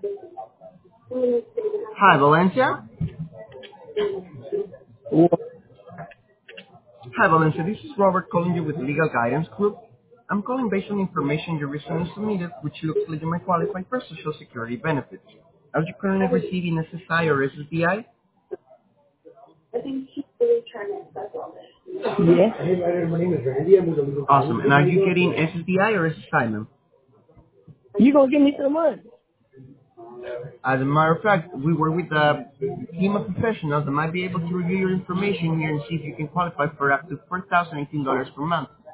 Hi, Valencia. Well, Hi, Valencia. This is Robert calling you with Legal Guidance Group. I'm calling based on information you recently submitted, which looks like you might qualify for Social Security benefits. Are you currently receiving SSI or SSDI? yes. Awesome. And are you getting SSDI or SSI, ma'am? You gonna give me some money? As a matter of fact, we work with a team of professionals that might be able to review your information here and see if you can qualify for up to $4,018 per month.